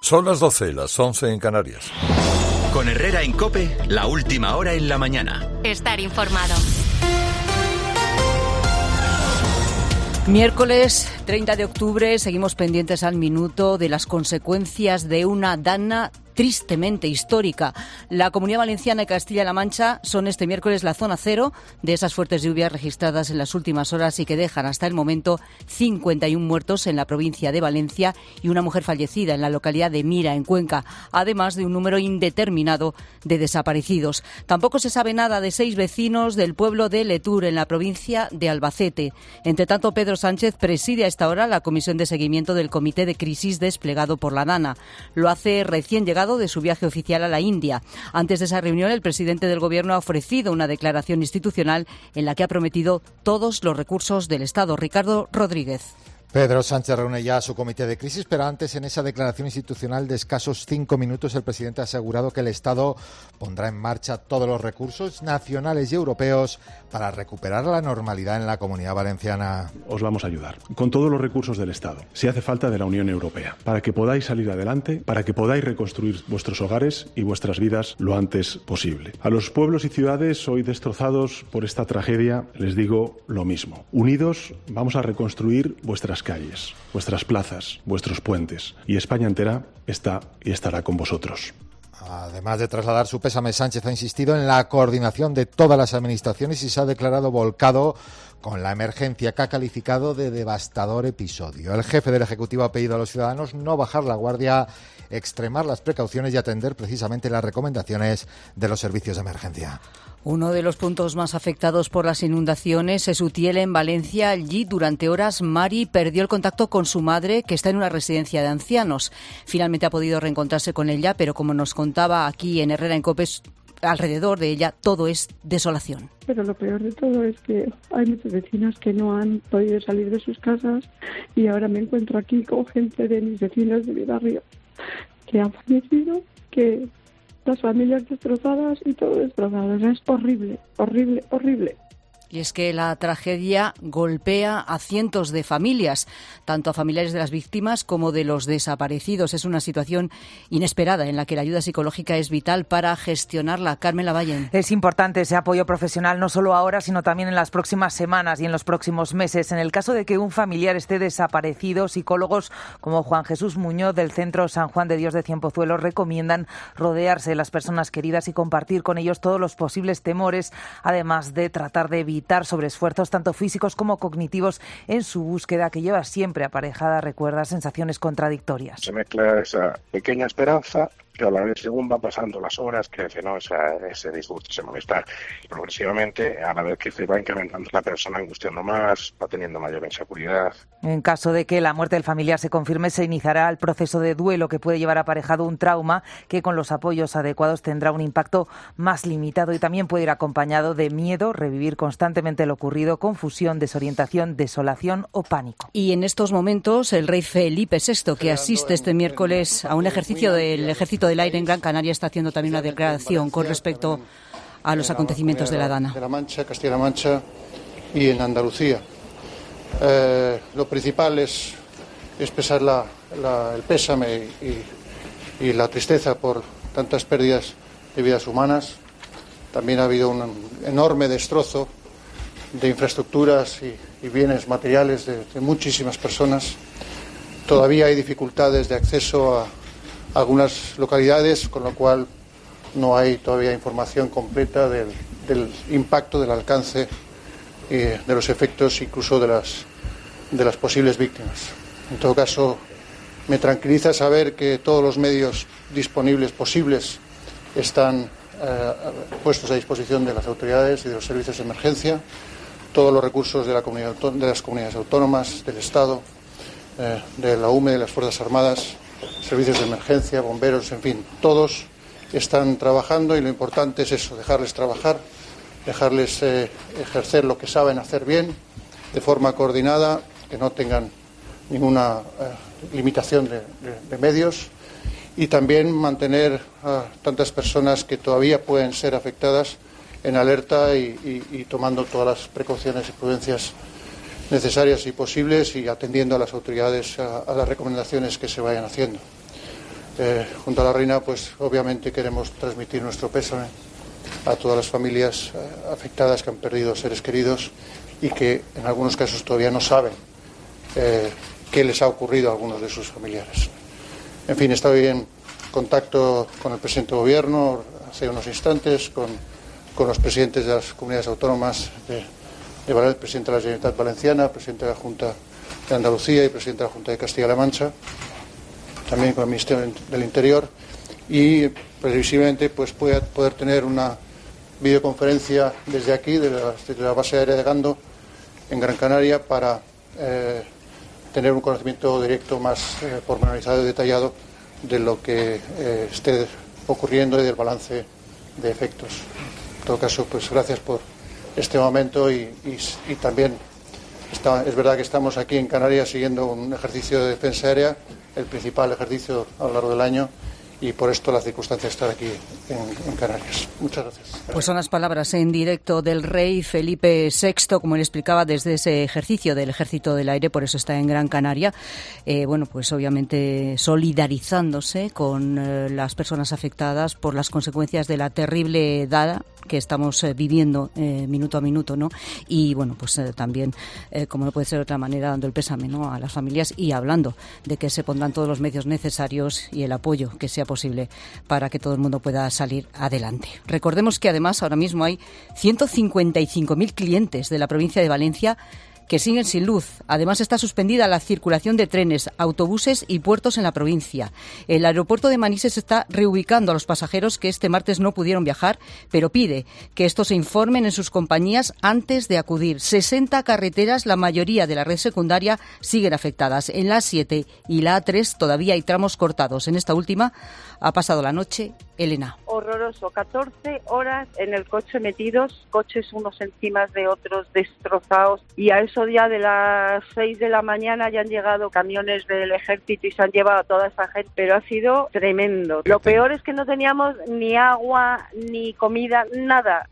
Son las 12, las 11 en Canarias. Con Herrera en COPE, la última hora en la mañana. Estar informado. Miércoles 30 de octubre, seguimos pendientes al minuto de las consecuencias de una dana tristemente histórica. La Comunidad Valenciana y Castilla-La Mancha son este miércoles la zona cero de esas fuertes lluvias registradas en las últimas horas y que dejan hasta el momento 51 muertos en la provincia de Valencia y una mujer fallecida en la localidad de Mira, en Cuenca, además de un número indeterminado de desaparecidos. Tampoco se sabe nada de 6 vecinos del pueblo de Letur, en la provincia de Albacete. Entre tanto, Pedro Sánchez preside a esta hora la comisión de seguimiento del comité de crisis desplegado por la DANA. Lo hace recién llegado de su viaje oficial a la India. Antes de esa reunión, el presidente del Gobierno ha ofrecido una declaración institucional en la que ha prometido todos los recursos del Estado. Ricardo Rodríguez. Pedro Sánchez reúne ya a su comité de crisis, pero antes, en esa declaración institucional de escasos 5 minutos, el presidente ha asegurado que el Estado pondrá en marcha todos los recursos nacionales y europeos para recuperar la normalidad en la Comunidad Valenciana. Os vamos a ayudar con todos los recursos del Estado, si hace falta de la Unión Europea, para que podáis salir adelante, para que podáis reconstruir vuestros hogares y vuestras vidas lo antes posible. A los pueblos y ciudades hoy destrozados por esta tragedia les digo lo mismo. Unidos vamos a reconstruir vuestras calles, vuestras plazas, vuestros puentes, y España entera está y estará con vosotros. Además de trasladar su pésame, Sánchez ha insistido en la coordinación de todas las administraciones y se ha declarado volcado con la emergencia que ha calificado de devastador episodio. El jefe del Ejecutivo ha pedido a los ciudadanos no bajar la guardia, extremar las precauciones y atender precisamente las recomendaciones de los servicios de emergencia. Uno de los puntos más afectados por las inundaciones es Utiel, en Valencia. Allí, durante horas, Mari perdió el contacto con su madre, que está en una residencia de ancianos. Finalmente ha podido reencontrarse con ella, pero como nos contaba aquí en Herrera en COPE, alrededor de ella todo es desolación. Pero lo peor de todo es que hay muchos vecinos que no han podido salir de sus casas y ahora me encuentro aquí con gente de mis vecinos de mi barrio que han fallecido, que las familias destrozadas y todo destrozado. Es horrible, horrible, horrible. Y es que la tragedia golpea a cientos de familias, tanto a familiares de las víctimas como de los desaparecidos. Es una situación inesperada en la que la ayuda psicológica es vital para gestionarla. Carmen Lavallén. Es importante ese apoyo profesional, no solo ahora, sino también en las próximas semanas y en los próximos meses. En el caso de que un familiar esté desaparecido, psicólogos como Juan Jesús Muñoz del Centro San Juan de Dios de Cienpozuelos recomiendan rodearse de las personas queridas y compartir con ellos todos los posibles temores, además de tratar de evitar sobreesfuerzos tanto físicos como cognitivos en su búsqueda, que lleva siempre aparejada, recuerda, sensaciones contradictorias. Se mezcla esa pequeña esperanza, que a la vez, según van pasando las horas, crece, ¿no?, ese disgusto, ese malestar. Y progresivamente, a la vez que se va incrementando la persona, angustiando más, va teniendo mayor inseguridad. En caso de que la muerte del familiar se confirme, se iniciará el proceso de duelo, que puede llevar aparejado un trauma que con los apoyos adecuados tendrá un impacto más limitado y también puede ir acompañado de miedo, revivir constantemente lo ocurrido, confusión, desorientación, desolación o pánico. Y en estos momentos, el rey Felipe VI, que asiste este miércoles a un ejercicio del Ejército del Aire en Gran Canaria, está haciendo también una declaración con respecto a los acontecimientos de la Dana. De la Mancha, Castilla-La Mancha y en Andalucía. Lo principal es expresar el pésame y la tristeza por tantas pérdidas de vidas humanas. También ha habido un enorme destrozo de infraestructuras y bienes materiales de muchísimas personas. Todavía hay dificultades de acceso a algunas localidades, con lo cual no hay todavía información completa del impacto, del alcance y de los efectos, incluso de las posibles víctimas. En todo caso, me tranquiliza saber que todos los medios disponibles posibles están puestos a disposición de las autoridades y de los servicios de emergencia, todos los recursos de las comunidades autónomas, del Estado, de la UME, de las Fuerzas Armadas, servicios de emergencia, bomberos, en fin, todos están trabajando y lo importante es eso, dejarles trabajar, dejarles ejercer lo que saben hacer bien, de forma coordinada, que no tengan ninguna limitación de medios y también mantener a tantas personas que todavía pueden ser afectadas en alerta y tomando todas las precauciones y prudencias necesarias y posibles y atendiendo a las autoridades a las recomendaciones que se vayan haciendo. junto a la reina, pues obviamente queremos transmitir nuestro pésame a todas las familias afectadas que han perdido seres queridos y que en algunos casos todavía no saben qué les ha ocurrido a algunos de sus familiares. En fin, estoy en contacto con el presidente del Gobierno hace unos instantes, con los presidentes de las comunidades autónomas el presidente de la Generalitat Valenciana, el presidente de la Junta de Andalucía y el presidente de la Junta de Castilla-La Mancha, también con el Ministerio del Interior, y previsiblemente pues poder tener una videoconferencia desde aquí, desde la base aérea de Gando, en Gran Canaria, para tener un conocimiento directo más pormenorizado y detallado de lo que esté ocurriendo y del balance de efectos. En todo caso, pues gracias por este momento y también es verdad que estamos aquí en Canarias siguiendo un ejercicio de defensa aérea, el principal ejercicio a lo largo del año, y por esto la circunstancia de estar aquí en Canarias. Muchas gracias. Pues son las palabras en directo del rey Felipe VI, como él explicaba, desde ese ejercicio del Ejército del Aire, por eso está en Gran Canaria. Bueno, pues obviamente solidarizándose con las personas afectadas por las consecuencias de la terrible dada que estamos viviendo minuto a minuto, ¿no? Y bueno, pues también, como no puede ser de otra manera, dando el pésame, ¿no?, a las familias y hablando de que se pondrán todos los medios necesarios y el apoyo que sea posible para que todo el mundo pueda salir adelante. Recordemos que además ahora mismo hay 155.000 clientes de la provincia de Valencia que siguen sin luz. Además, está suspendida la circulación de trenes, autobuses y puertos en la provincia. El aeropuerto de Manises está reubicando a los pasajeros que este martes no pudieron viajar, pero pide que estos se informen en sus compañías antes de acudir. 60 carreteras, la mayoría de la red secundaria, siguen afectadas. En la A7 y la A3 todavía hay tramos cortados. En esta última ha pasado la noche Elena. Horroroso, 14 horas en el coche metidos, coches unos encima de otros destrozados, y a eso ya de las 6 de la mañana ya han llegado camiones del ejército y se han llevado a toda esa gente, pero ha sido tremendo. Lo peor es que no teníamos ni agua, ni comida, nada.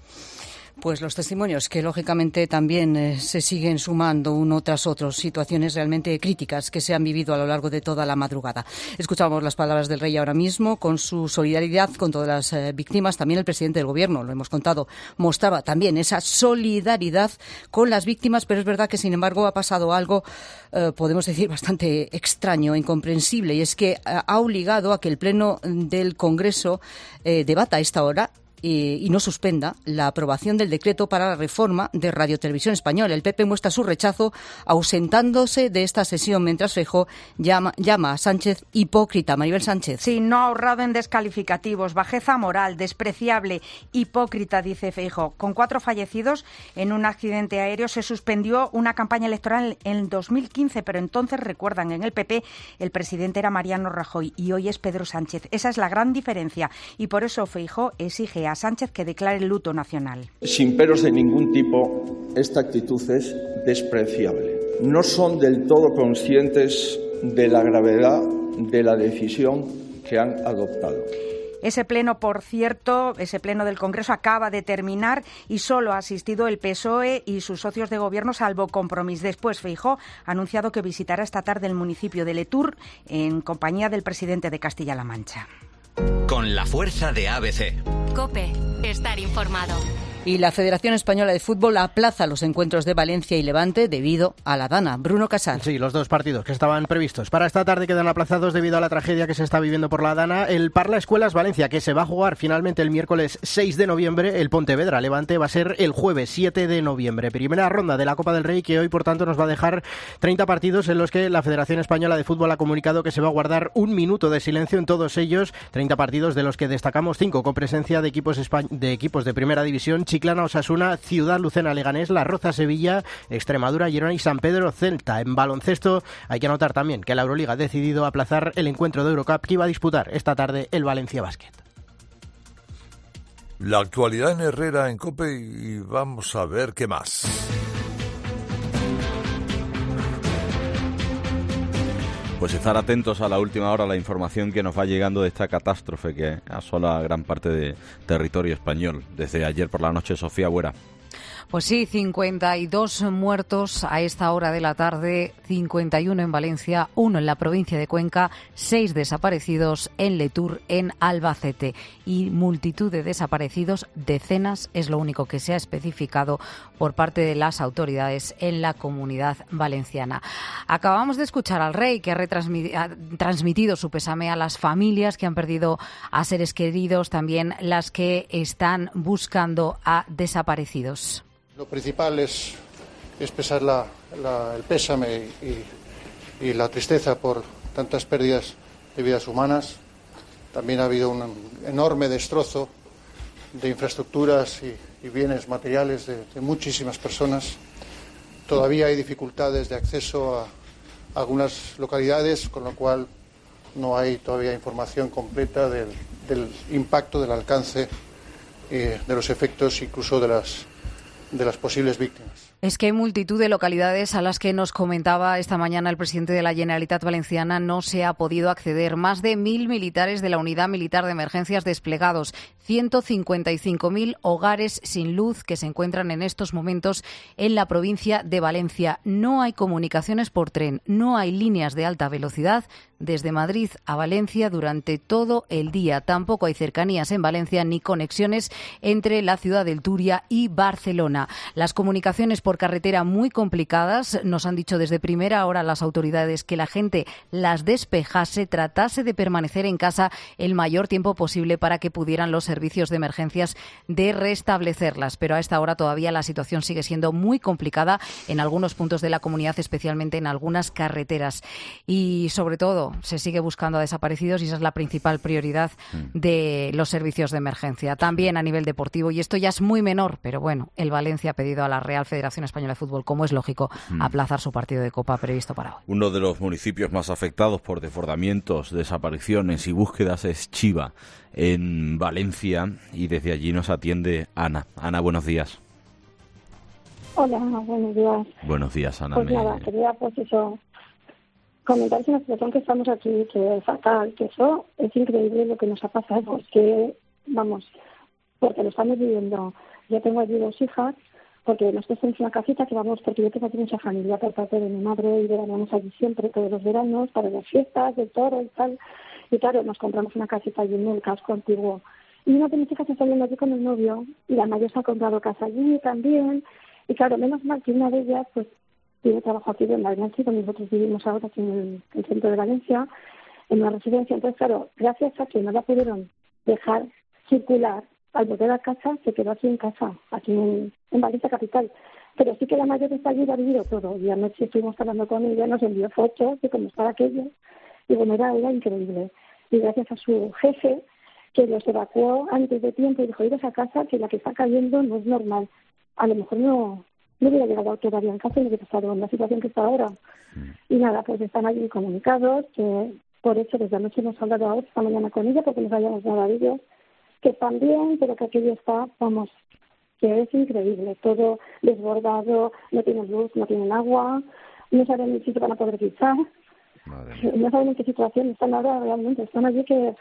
Pues los testimonios que lógicamente también se siguen sumando uno tras otro, situaciones realmente críticas que se han vivido a lo largo de toda la madrugada. Escuchamos las palabras del rey ahora mismo, con su solidaridad con todas las víctimas. También el presidente del Gobierno, lo hemos contado, mostraba también esa solidaridad con las víctimas, pero es verdad que, sin embargo, ha pasado algo, podemos decir, bastante extraño, incomprensible, y es que ha obligado a que el Pleno del Congreso debata a esta hora y no suspenda la aprobación del decreto para la reforma de Radio Televisión Española. El PP muestra su rechazo ausentándose de esta sesión, mientras Feijóo llama a Sánchez hipócrita. Maribel Sánchez. Sí, no ha ahorrado en descalificativos, bajeza moral, despreciable, hipócrita, dice Feijóo. Con 4 fallecidos en un accidente aéreo se suspendió una campaña electoral en 2015, pero entonces, recuerdan, en el PP el presidente era Mariano Rajoy y hoy es Pedro Sánchez. Esa es la gran diferencia y por eso Feijóo exige a Sánchez que declare el luto nacional. Sin peros de ningún tipo, esta actitud es despreciable. No son del todo conscientes de la gravedad de la decisión que han adoptado. Ese pleno, por cierto, ese pleno del Congreso acaba de terminar y solo ha asistido el PSOE y sus socios de gobierno, salvo Compromís. Después, Feijóo ha anunciado que visitará esta tarde el municipio de Letur en compañía del presidente de Castilla-La Mancha. Con la fuerza de ABC. COPE, estar informado. Y la Federación Española de Fútbol aplaza los encuentros de Valencia y Levante debido a la Dana. Bruno Casal. Sí, los 2 partidos que estaban previstos para esta tarde quedan aplazados debido a la tragedia que se está viviendo por la Dana. El Parla Escuelas Valencia, que se va a jugar finalmente el miércoles 6 de noviembre. El Pontevedra Levante va a ser el jueves 7 de noviembre. Primera ronda de la Copa del Rey, que hoy, por tanto, nos va a dejar 30 partidos en los que la Federación Española de Fútbol ha comunicado que se va a guardar 1 minuto de silencio en todos ellos. 30 partidos de los que destacamos 5 con presencia de equipos de primera división: Chiclana, Osasuna, Ciudad Lucena, Leganés, La Roza, Sevilla, Extremadura, Girona y San Pedro, Celta. En baloncesto hay que anotar también que la Euroliga ha decidido aplazar el encuentro de Eurocup que iba a disputar esta tarde el Valencia Basket. La actualidad en Herrera, en COPE, y vamos a ver qué más. Pues estar atentos a la última hora a la información que nos va llegando de esta catástrofe que asola gran parte de territorio español. Desde ayer por la noche, Sofía Buera. Pues sí, 52 muertos a esta hora de la tarde, 51 en Valencia, 1 en la provincia de Cuenca, 6 desaparecidos en Letur, en Albacete. Y multitud de desaparecidos, decenas, es lo único que se ha especificado por parte de las autoridades en la Comunidad Valenciana. Acabamos de escuchar al rey, que ha transmitido su pésame a las familias que han perdido a seres queridos, también las que están buscando a desaparecidos. Lo principal es expresar el pésame y la tristeza por tantas pérdidas de vidas humanas. También ha habido un enorme destrozo de infraestructuras y bienes materiales de muchísimas personas. Todavía hay dificultades de acceso a algunas localidades, con lo cual no hay todavía información completa del impacto, del alcance, de los efectos, incluso de las posibles víctimas. Es que hay multitud de localidades a las que nos comentaba esta mañana el presidente de la Generalitat Valenciana no se ha podido acceder. Más de 1.000 militares de la Unidad Militar de Emergencias desplegados, 155.000 hogares sin luz que se encuentran en estos momentos en la provincia de Valencia. No hay comunicaciones por tren, no hay líneas de alta velocidad desde Madrid a Valencia durante todo el día. Tampoco hay cercanías en Valencia ni conexiones entre la ciudad del Turia y Barcelona. Las comunicaciones por carretera muy complicadas. Nos han dicho desde primera hora las autoridades que la gente las despejase, tratase de permanecer en casa el mayor tiempo posible para que pudieran los servicios de emergencias de restablecerlas. Pero a esta hora todavía la situación sigue siendo muy complicada en algunos puntos de la comunidad, especialmente en algunas carreteras. Y sobre todo se sigue buscando a desaparecidos y esa es la principal prioridad de los servicios de emergencia. También a nivel deportivo, y esto ya es muy menor, pero bueno, el Valencia ha pedido a la Real Federación Española de Fútbol, como es lógico, aplazar su partido de Copa previsto para hoy. Uno de los municipios más afectados por desbordamientos, desapariciones y búsquedas es Chiva, en Valencia, y desde allí nos atiende Ana. Ana, buenos días. Hola, buenos días. Buenos días, Ana. Pues nada, quería comentarles una situación que estamos aquí, que es fatal, que eso es increíble lo que nos ha pasado, que vamos, porque lo estamos viviendo. Yo tengo allí 2 hijas, porque nosotros tenemos una casita que vamos, porque yo tengo aquí mucha familia por parte de mi madre y vamos allí siempre, todos los veranos, para las fiestas, del toro y tal. Y claro, nos compramos una casita allí en el casco antiguo. Y una de mis hijas está viendo allí con el novio, y la mayor se ha comprado casa allí también. Y claro, menos mal que una de ellas, pues, tiene trabajo aquí en Valencia, donde nosotros vivimos ahora aquí en el centro de Valencia, en una residencia. Entonces, claro, gracias a que no la pudieron dejar circular, al volver a casa, se quedó aquí en casa, aquí en Valencia capital. Pero sí que la mayor está allí y ha vivido todo. Y anoche estuvimos hablando con ella, nos envió fotos de cómo estaba aquello. Y bueno, era increíble. Y gracias a su jefe, que los evacuó antes de tiempo y dijo, iros a casa, que la que está cayendo no es normal. A lo mejor no hubiera llegado todavía en casa y no hubiera estado en la situación que está ahora. Y nada, pues están allí comunicados, que por eso desde anoche hemos hablado ahora, esta mañana con ella, porque nos habíamos dado a ellos, que están bien, pero que aquello está, vamos, que es increíble, todo desbordado, no tienen luz, no tienen agua, no saben ni si se van a poder pisar, no saben en qué situación están ahora realmente, están allí que...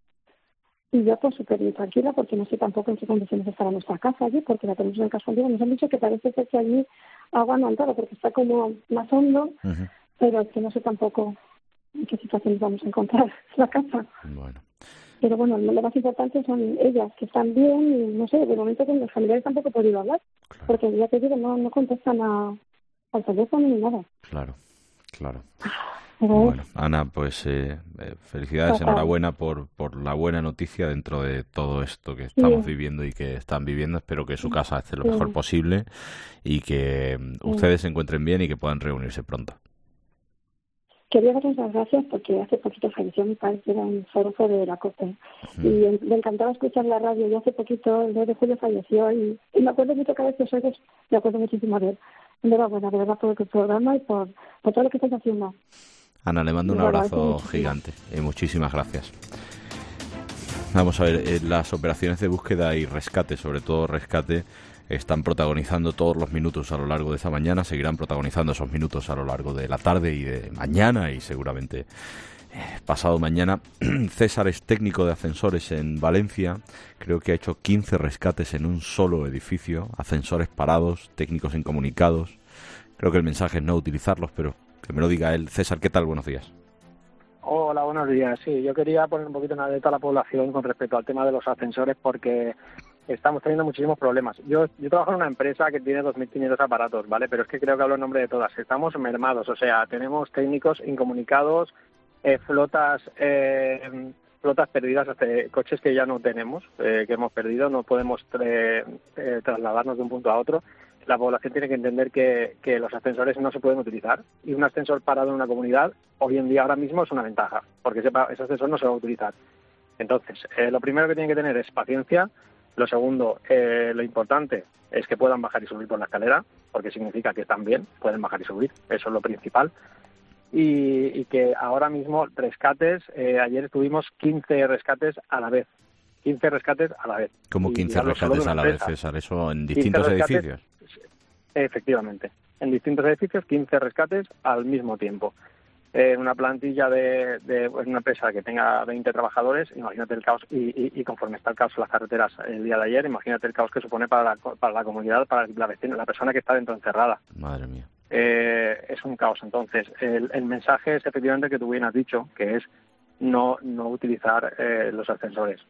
Y yo pues súper tranquila porque no sé tampoco en qué condiciones estará nuestra casa allí, porque la tenemos en el casco antiguo. Nos han dicho que parece ser que allí agua no ha entrado porque está como más hondo, pero es que no sé tampoco en qué situaciones vamos a encontrar la casa. Bueno. Pero bueno, lo más importante son ellas, que están bien y no sé, de momento con los familiares tampoco he podido hablar, porque ya te digo, no contestan al teléfono ni nada. Claro. Pero bueno, Ana, pues felicidades, enhorabuena por la buena noticia dentro de todo esto que estamos viviendo y que están viviendo. Espero que su casa esté lo mejor posible y que ustedes se encuentren bien y que puedan reunirse pronto. Quería darles las gracias porque hace poquito falleció mi padre, que era un forofo de la COPE. Y me encantaba escuchar la radio. Y hace poquito, el 9 de julio, falleció. Y me acuerdo mucho cada vez que soy, me acuerdo muchísimo de él. Enhorabuena, de verdad, por el programa y por todo lo que estáis haciendo. Ana, le mando un abrazo gigante y muchísimas gracias. Vamos a ver, las operaciones de búsqueda y rescate, sobre todo rescate, están protagonizando todos los minutos a lo largo de esta mañana, seguirán protagonizando esos minutos a lo largo de la tarde y de mañana y seguramente pasado mañana. César es técnico de ascensores en Valencia. Creo que ha hecho 15 rescates en un solo edificio. Ascensores parados, técnicos incomunicados. Creo que el mensaje es no utilizarlos, pero que me lo diga él. César, ¿qué tal? Buenos días. Hola, buenos días. Sí, yo quería poner un poquito en alerta a la población con respecto al tema de los ascensores porque estamos teniendo muchísimos problemas. Yo trabajo en una empresa que tiene 2.500 aparatos, ¿vale? Pero es que creo que hablo en nombre de todas. Estamos mermados, o sea, tenemos técnicos incomunicados, flotas perdidas, coches que ya no tenemos, que hemos perdido, no podemos trasladarnos de un punto a otro. La población tiene que entender que los ascensores no se pueden utilizar y un ascensor parado en una comunidad hoy en día ahora mismo es una ventaja porque ese ascensor no se va a utilizar. Entonces, lo primero que tienen que tener es paciencia. Lo segundo, lo importante es que puedan bajar y subir por la escalera porque significa que están bien, pueden bajar y subir, eso es lo principal. Y que ahora mismo rescates, ayer tuvimos 15 rescates a la vez. 15 rescates a la vez. ¿Cómo 15 rescates a la vez, César? ¿Eso en distintos edificios? Efectivamente. En distintos edificios, 15 rescates al mismo tiempo. Una plantilla de una empresa que tenga 20 trabajadores, imagínate el caos, y conforme está el caos en las carreteras el día de ayer, imagínate el caos que supone para la comunidad, para la persona que está dentro encerrada. Madre mía. Es un caos. Entonces, el mensaje es efectivamente que tú bien has dicho, que es no utilizar los ascensores.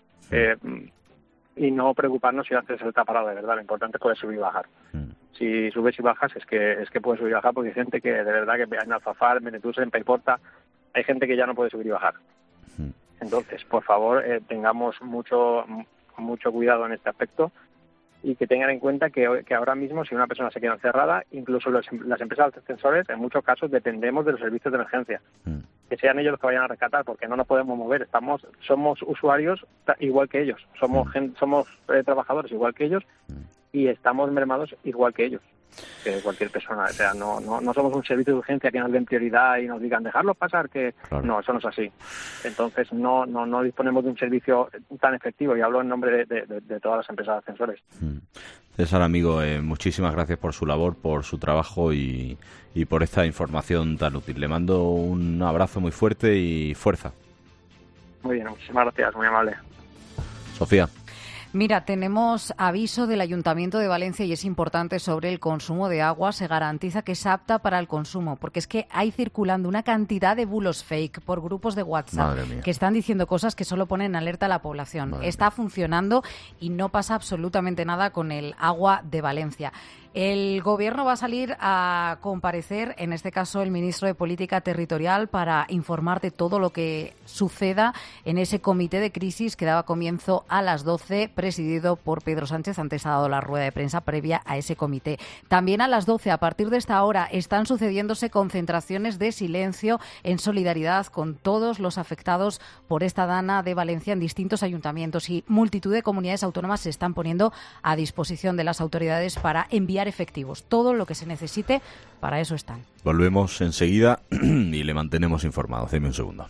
Y no preocuparnos si haces el taparado de verdad. Lo importante es poder subir y bajar. Si subes y bajas es que puedes subir y bajar porque hay gente que de verdad que en Alfafar, en Benetús, en Paiporta, hay gente que ya no puede subir y bajar. Entonces, por favor, tengamos mucho cuidado en este aspecto y que tengan en cuenta que ahora mismo si una persona se queda encerrada, incluso las empresas de ascensores, en muchos casos dependemos de los servicios de emergencia. Que sean ellos los que vayan a rescatar porque no nos podemos mover, somos usuarios igual que ellos, somos trabajadores igual que ellos y estamos mermados igual que ellos, que cualquier persona. O sea, no somos un servicio de urgencia que nos den prioridad y nos digan dejarlos pasar, que claro. No, eso no es así. Entonces no disponemos de un servicio tan efectivo y hablo en nombre de todas las empresas de ascensores. César, amigo, muchísimas gracias por su labor, por su trabajo y por esta información tan útil. Le mando un abrazo muy fuerte y fuerza. Muy bien, muchísimas gracias, muy amable. Sofía. Mira, tenemos aviso del Ayuntamiento de Valencia y es importante sobre el consumo de agua. Se garantiza que es apta para el consumo, porque es que hay circulando una cantidad de bulos fake por grupos de WhatsApp que están diciendo cosas que solo ponen en alerta a la población. Está funcionando y no pasa absolutamente nada con el agua de Valencia. El Gobierno va a salir a comparecer, en este caso el ministro de Política Territorial, para informar de todo lo que suceda en ese comité de crisis que daba comienzo a las 12, presidido por Pedro Sánchez. Antes ha dado la rueda de prensa previa a ese comité. También a las 12, a partir de esta hora, están sucediéndose concentraciones de silencio en solidaridad con todos los afectados por esta dana de Valencia en distintos ayuntamientos y multitud de comunidades autónomas se están poniendo a disposición de las autoridades para enviar efectivos. Todo lo que se necesite, para eso están. Volvemos enseguida y le mantenemos informado. Deme un segundo.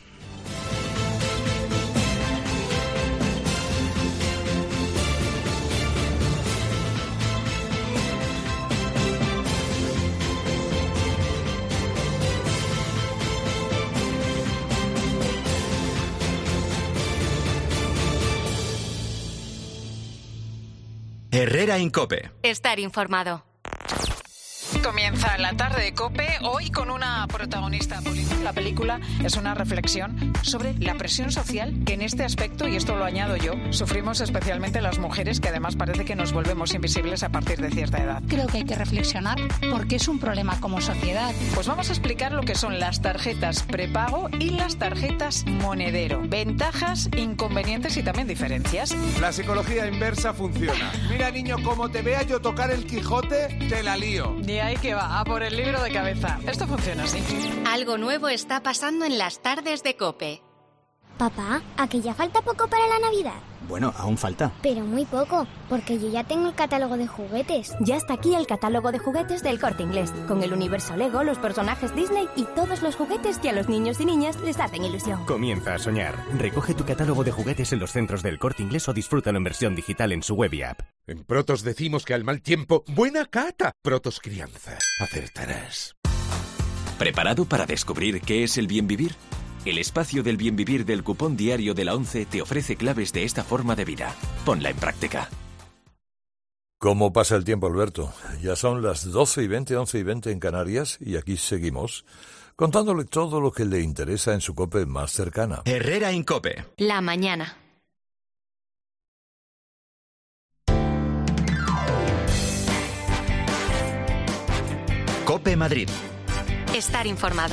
Herrera en COPE. Estar informado. Comienza la tarde de COPE, hoy con una protagonista política. La película es una reflexión sobre la presión social que en este aspecto, y esto lo añado yo, sufrimos especialmente las mujeres, que además parece que nos volvemos invisibles a partir de cierta edad. Creo que hay que reflexionar porque es un problema como sociedad. Pues vamos a explicar lo que son las tarjetas prepago y las tarjetas monedero. Ventajas, inconvenientes y también diferencias. La psicología inversa funciona. Mira, niño, como te vea yo tocar el Quijote, te la lío. Y ahí que va, a por el libro de cabeza. Esto funciona así. Algo nuevo está pasando en las tardes de COPE. Papá, ¿a que ya falta poco para la Navidad? Bueno, aún falta. Pero muy poco, porque yo ya tengo el catálogo de juguetes. Ya está aquí el catálogo de juguetes del Corte Inglés, con el universo Lego, los personajes Disney y todos los juguetes que a los niños y niñas les hacen ilusión. Comienza a soñar. Recoge tu catálogo de juguetes en los centros del Corte Inglés o disfrútalo en versión digital en su web y app. En Protos decimos que al mal tiempo, buena cata. Protos Crianza. Acertarás. ¿Preparado para descubrir qué es el bien vivir? El espacio del bien vivir del cupón diario de la ONCE te ofrece claves de esta forma de vida. Ponla en práctica. ¿Cómo pasa el tiempo, Alberto? Ya son las 12:20, 11:20 en Canarias y aquí seguimos contándole todo lo que le interesa en su COPE más cercana. Herrera en COPE. La mañana. COPE Madrid. Estar informado.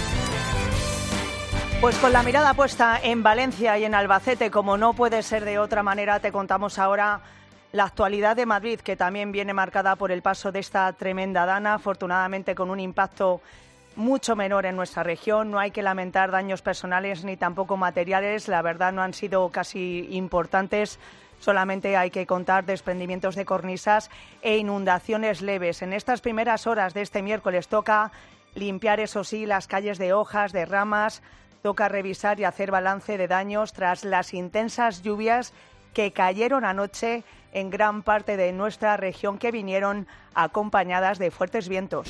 Pues con la mirada puesta en Valencia y en Albacete, como no puede ser de otra manera, te contamos ahora la actualidad de Madrid, que también viene marcada por el paso de esta tremenda dana, afortunadamente con un impacto mucho menor en nuestra región. No hay que lamentar daños personales ni tampoco materiales, la verdad no han sido casi importantes. Solamente hay que contar desprendimientos de cornisas e inundaciones leves. En estas primeras horas de este miércoles toca limpiar, eso sí, las calles de hojas, de ramas. Toca revisar y hacer balance de daños tras las intensas lluvias que cayeron anoche en gran parte de nuestra región, que vinieron acompañadas de fuertes vientos.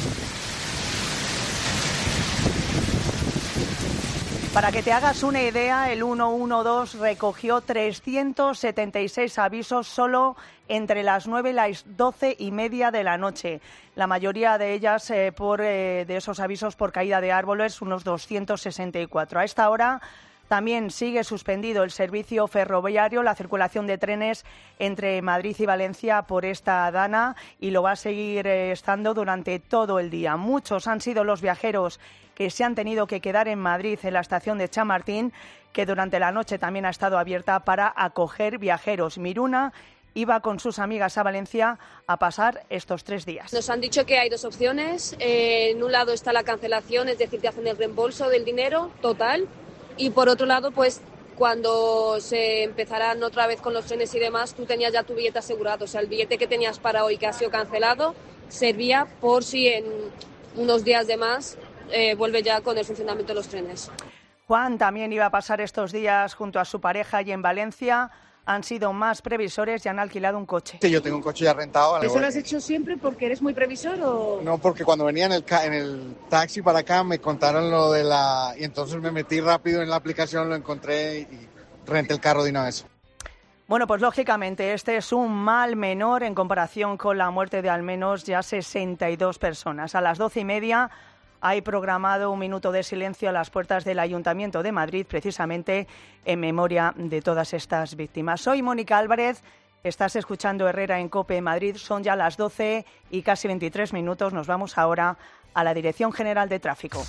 Para que te hagas una idea, el 112 recogió 376 avisos solo entre las 9 y las 12:30 de la noche. La mayoría de ellas de esos avisos por caída de árboles, unos 264. A esta hora también sigue suspendido el servicio ferroviario, la circulación de trenes entre Madrid y Valencia por esta dana, y lo va a seguir estando durante todo el día. Muchos han sido los viajeros que se han tenido que quedar en Madrid en la estación de Chamartín, que durante la noche también ha estado abierta para acoger viajeros. Miruna iba con sus amigas a Valencia a pasar estos 3 días. Nos han dicho que hay 2 opciones. En un lado está la cancelación, es decir, te hacen el reembolso del dinero total. Y por otro lado, pues cuando se empezarán otra vez con los trenes y demás, tú tenías ya tu billete asegurado. O sea, el billete que tenías para hoy, que ha sido cancelado, servía por si en unos días de más vuelve ya con el funcionamiento de los trenes. Juan también iba a pasar estos días junto a su pareja y en Valencia. Han sido más previsores y han alquilado un coche. Sí, yo tengo un coche ya rentado. ¿Eso lo has hecho siempre porque eres muy previsor o...? No, porque cuando venía en el taxi para acá me contaron lo de la... Y entonces me metí rápido en la aplicación, lo encontré y renté el carro de una vez. Bueno, pues lógicamente este es un mal menor en comparación con la muerte de al menos ya 62 personas. A las 12:30 hay programado un minuto de silencio a las puertas del Ayuntamiento de Madrid, precisamente en memoria de todas estas víctimas. Soy Mónica Álvarez, estás escuchando Herrera en COPE Madrid, son ya las 12 y casi 23 minutos. Nos vamos ahora a la Dirección General de Tráfico.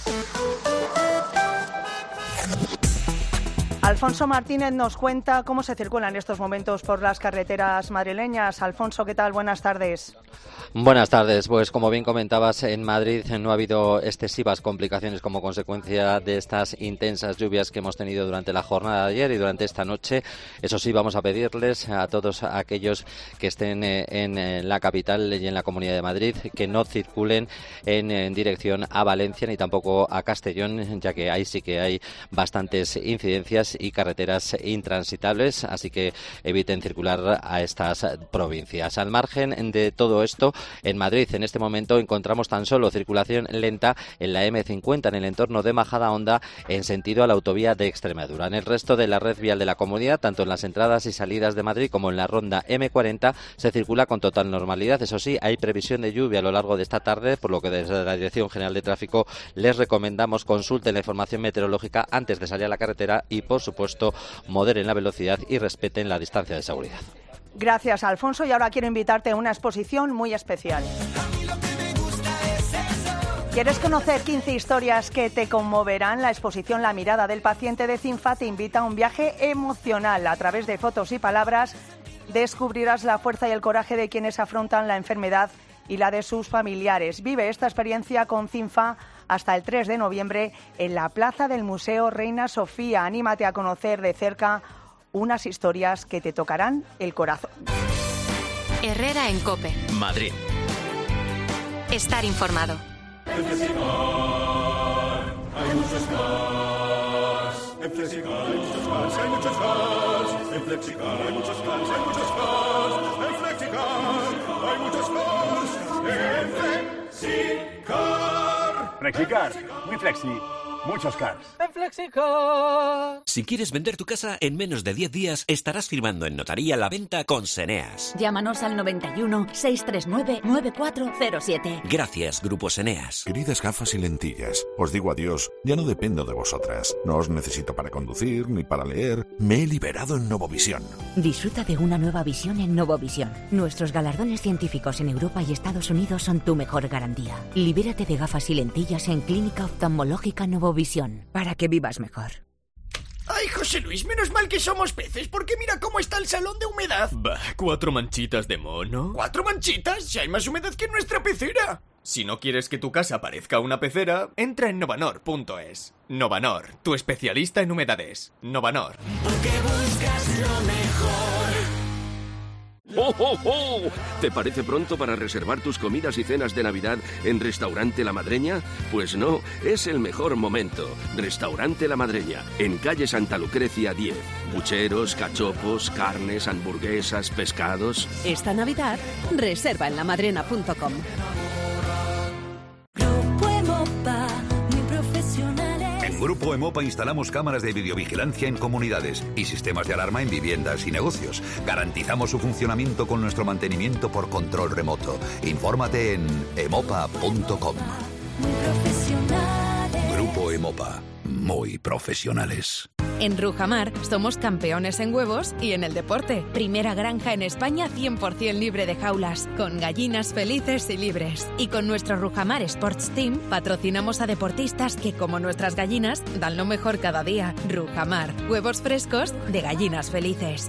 Alfonso Martínez nos cuenta cómo se circula en estos momentos por las carreteras madrileñas. Alfonso, ¿qué tal? Buenas tardes. Buenas tardes. Pues como bien comentabas, en Madrid no ha habido excesivas complicaciones como consecuencia de estas intensas lluvias que hemos tenido durante la jornada de ayer y durante esta noche. Eso sí, vamos a pedirles a todos aquellos que estén en la capital y en la Comunidad de Madrid que no circulen en dirección a Valencia ni tampoco a Castellón, ya que ahí sí que hay bastantes incidencias y carreteras intransitables, así que eviten circular a estas provincias. Al margen de todo esto, en Madrid en este momento encontramos tan solo circulación lenta en la M50 en el entorno de Majadahonda en sentido a la autovía de Extremadura. En el resto de la red vial de la comunidad, tanto en las entradas y salidas de Madrid como en la ronda M40, se circula con total normalidad. Eso sí, hay previsión de lluvia a lo largo de esta tarde, por lo que desde la Dirección General de Tráfico les recomendamos consulten la información meteorológica antes de salir a la carretera y, por supuesto, moderen la velocidad y respeten la distancia de seguridad. Gracias, Alfonso. Y ahora quiero invitarte a una exposición muy especial. ¿Quieres conocer 15 historias que te conmoverán? La exposición La mirada del paciente de CINFA te invita a un viaje emocional. A través de fotos y palabras descubrirás la fuerza y el coraje de quienes afrontan la enfermedad y la de sus familiares. Vive esta experiencia con CINFA hasta el 3 de noviembre en la plaza del Museo Reina Sofía. Anímate a conocer de cerca unas historias que te tocarán el corazón. Herrera en COPE. Madrid. Estar informado. En Flexicar hay muchos cars. En Flexicar hay muchos cars, hay muchos cars. En Flexicar hay muchos cars, hay muchos cars. En Flexicar hay muchos cars. En Flexicar. Flexicar, muy flexi, muchos cars. FlexiCar. Si quieres vender tu casa en menos de 10 días, estarás firmando en notaría la venta con Seneas. Llámanos al 91 639 9407. Gracias, Grupo Seneas. Queridas gafas y lentillas, os digo adiós, ya no dependo de vosotras. No os necesito para conducir ni para leer. Me he liberado en Novovisión. Disfruta de una nueva visión en Novovisión. Nuestros galardones científicos en Europa y Estados Unidos son tu mejor garantía. Libérate de gafas y lentillas en Clínica Oftalmológica Novovisión, para que vivas mejor. Ay, José Luis, menos mal que somos peces, porque mira cómo está el salón de humedad. Bah, 4 manchitas de mono. ¿4 manchitas? Si hay más humedad que en nuestra pecera. Si no quieres que tu casa parezca una pecera, entra en novanor.es. Novanor, tu especialista en humedades. Novanor. Porque buscas lo mejor. ¡Oh, oh, oh! ¿Te parece pronto para reservar tus comidas y cenas de Navidad en Restaurante La Madreña? Pues no, es el mejor momento. Restaurante La Madreña, en calle Santa Lucrecia 10. Bucheros, cachopos, carnes, hamburguesas, pescados. Esta Navidad, reserva en lamadrena.com. En Grupo Emopa instalamos cámaras de videovigilancia en comunidades y sistemas de alarma en viviendas y negocios. Garantizamos su funcionamiento con nuestro mantenimiento por control remoto. Infórmate en emopa.com. Grupo Emopa. Muy profesionales. En Rujamar somos campeones en huevos y en el deporte. Primera granja en España 100% libre de jaulas, con gallinas felices y libres. Y con nuestro Rujamar Sports Team patrocinamos a deportistas que, como nuestras gallinas, dan lo mejor cada día. Rujamar, huevos frescos de gallinas felices.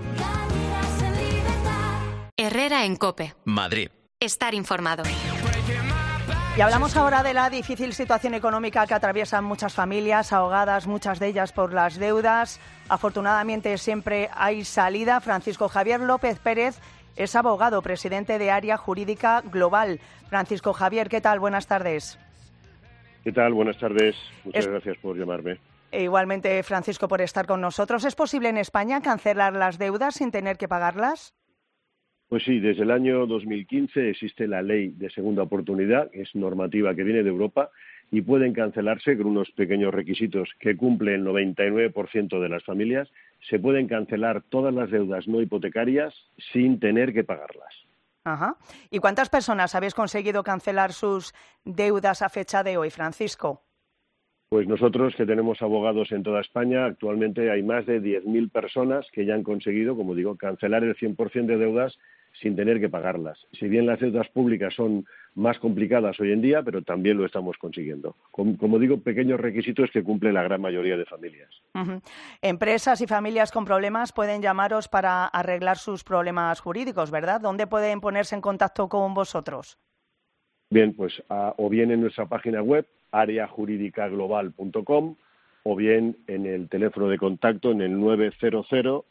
Herrera en COPE. Madrid. Estar informado. Y hablamos ahora de la difícil situación económica que atraviesan muchas familias, ahogadas muchas de ellas por las deudas. Afortunadamente siempre hay salida. Francisco Javier López Pérez es abogado, presidente de Área Jurídica Global. Francisco Javier, ¿qué tal? Buenas tardes. ¿Qué tal? Buenas tardes. Muchas gracias por llamarme. Igualmente, Francisco, por estar con nosotros. ¿Es posible en España cancelar las deudas sin tener que pagarlas? Pues sí, desde el año 2015 existe la Ley de Segunda Oportunidad, que es normativa que viene de Europa, y pueden cancelarse con unos pequeños requisitos que cumple el 99% de las familias. Se pueden cancelar todas las deudas no hipotecarias sin tener que pagarlas. Ajá. ¿Y cuántas personas habéis conseguido cancelar sus deudas a fecha de hoy, Francisco? Pues nosotros, que tenemos abogados en toda España, actualmente hay más de 10.000 personas que ya han conseguido, como digo, cancelar el 100% de deudas sin tener que pagarlas. Si bien las deudas públicas son más complicadas hoy en día, pero también lo estamos consiguiendo. Como digo, pequeños requisitos que cumple la gran mayoría de familias. Uh-huh. Empresas y familias con problemas pueden llamaros para arreglar sus problemas jurídicos, ¿verdad? ¿Dónde pueden ponerse en contacto con vosotros? Bien, pues o bien en nuestra página web, areajuridicaglobal.com, o bien en el teléfono de contacto en el 900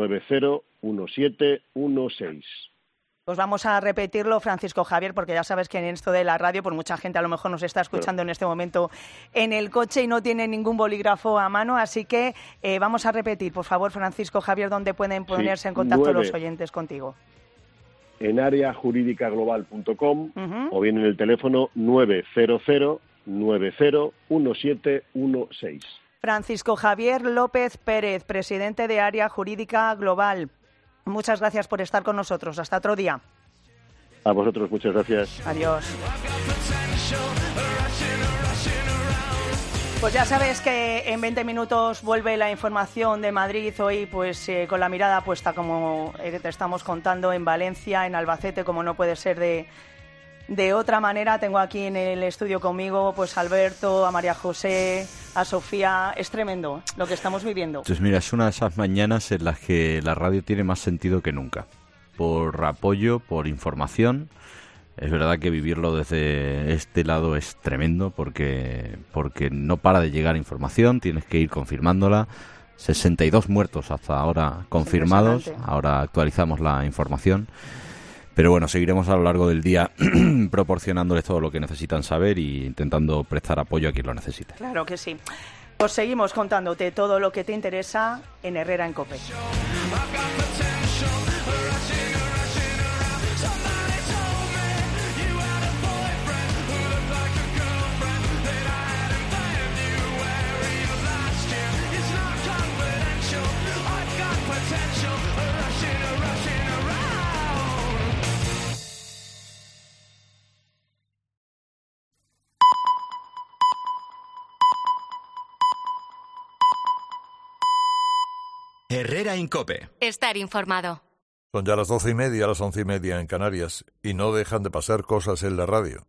901716. Pues vamos a repetirlo, Francisco Javier, porque ya sabes que en esto de la radio, pues mucha gente a lo mejor nos está escuchando en este momento en el coche y no tiene ningún bolígrafo a mano, así que vamos a repetir, por favor, Francisco Javier, dónde pueden ponerse en contacto los oyentes contigo. En areajuridicaglobal.com o bien en el teléfono 900 901716. Francisco Javier López Pérez, presidente de Área Jurídica Global. Muchas gracias por estar con nosotros. Hasta otro día. A vosotros, muchas gracias. Adiós. Pues ya sabes que en 20 minutos vuelve la información de Madrid. Hoy, pues con la mirada puesta, como te estamos contando, en Valencia, en Albacete, como no puede ser de otra manera. Tengo aquí en el estudio conmigo pues a Alberto, a María José, a Sofía. Es tremendo lo que estamos viviendo. Pues mira, es una de esas mañanas en las que la radio tiene más sentido que nunca. Por apoyo, por información. Es verdad que vivirlo desde este lado es tremendo porque no para de llegar información, tienes que ir confirmándola. 62 muertos hasta ahora confirmados, ahora actualizamos la información. Pero bueno, seguiremos a lo largo del día proporcionándoles todo lo que necesitan saber e intentando prestar apoyo a quien lo necesite. Claro que sí. Pues seguimos contándote todo lo que te interesa en Herrera en COPE. Herrera en COPE. Estar informado. Son ya las 12:30, las 11:30 en Canarias, y no dejan de pasar cosas en la radio.